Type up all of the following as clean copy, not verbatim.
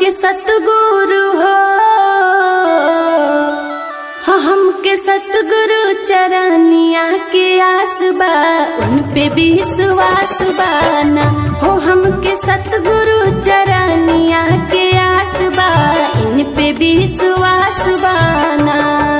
हमके सतगुरु हो, हमके सतगुरु चरनिया के आस बा, उन पे विश्वास बाना हो। हमके सतगुरु चरनिया के आस बा, इन पे विश्वास बाना।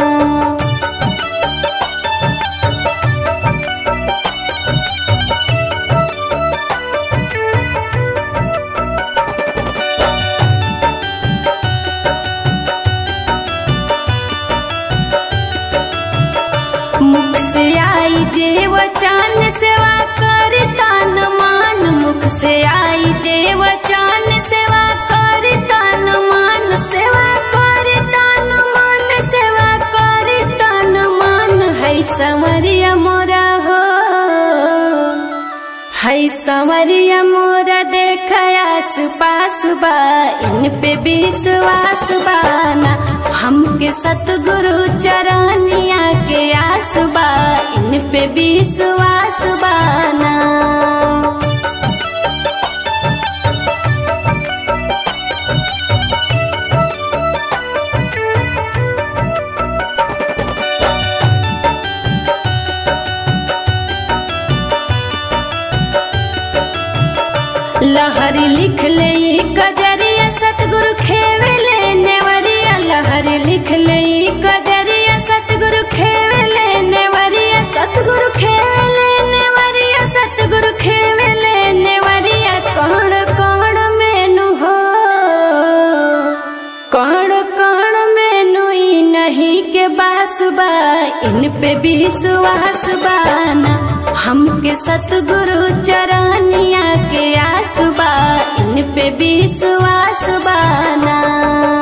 मुख से आई जे वचन सेवा करता न मान, मुख से आई जे वचन सेवा करता न मान, सेवा करता न मान, सेवा करता न मान। है संवरिया मोरा हो, है संवरिया मोरा देख आस पास बा, इन पे विश्वास बाना। हमके सतगुरु चरनिया के आस बा, इन पे विश्वास बाना। लहरी लिख ले कजरिया सतगुरु खेवेले नेवरिया, लहरी लिख ले कजरिया सतगुरु खेवेले नेवरिया, सतगुरु खेवेले नेवरिया, सतगुरु खेवेले नेवरिया। कण कण मेनू हो, कण कण मेनू ई नहीं के बास बा, इन पे विश्वास बाना। हमके सतगुरु चरनिया के आस बा, इन पे विश्वास बाना।